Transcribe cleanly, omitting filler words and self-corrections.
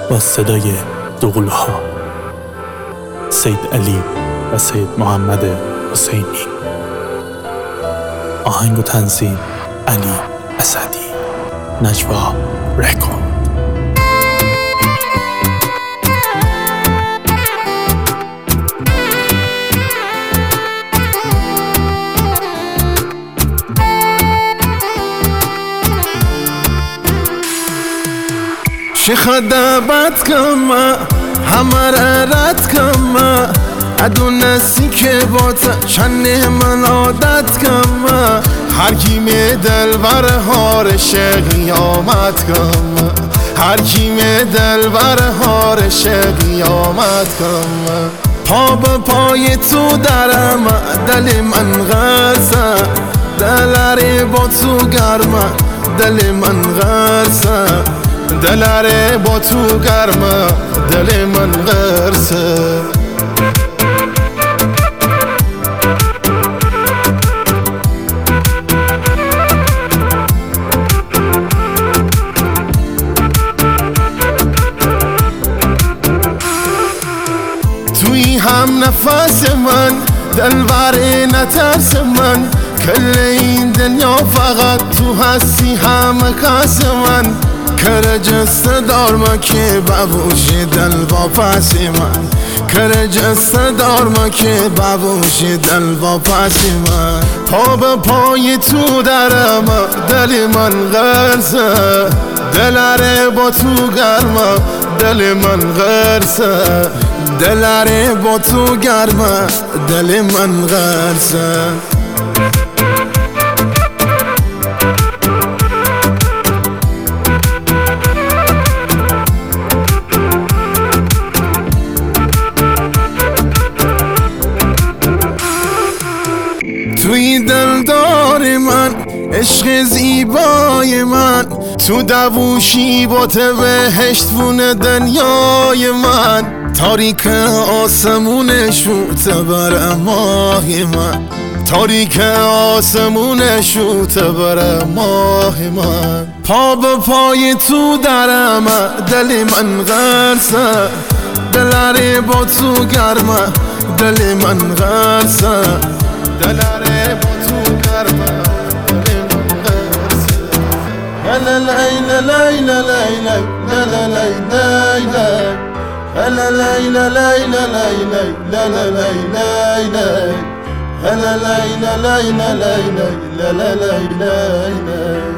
با صدای دوقلوها سید علی و سید محمد حسینی. آهنگ و تنظیم علی اسدی. نجوا رکورد. شیخ دعوت کم همه رد کم ادونستی که با تا چند من عادت کم هر کیم دلبر هارش قیامت کم هر کیم دلبر هارش قیامت کم پا به پای تو درم دل من غرسه دلاره با تو گرمه دل من غرسه دلاره با تو گرمه دل من غرسه توی هم نفس من دلبر نترس من کل این دنیا فقط تو هستی همه کس من کرجسته دارما که ببوش دل با پسی من کرجسته دارما که ببوش دل با پسی من پا به پای تو درم دل من غرسه دلاره با تو گرمه دل من غرسه دلاره با تو گرمه دل من غرسه توی دلدار من عشق زیبای من تو دووشی با تو بهشتون دنیای من تاریک آسمون شوت بر ماه من تاریک آسمون شوت بر ماه من پا به پای تو درم دل من غرسه دلاره با تو گرمه دل من غرسه دلاره با تو گرمه دل من غرسه لا لا لا لا لا لا لا لا لا لا لا لا لا لا لا لا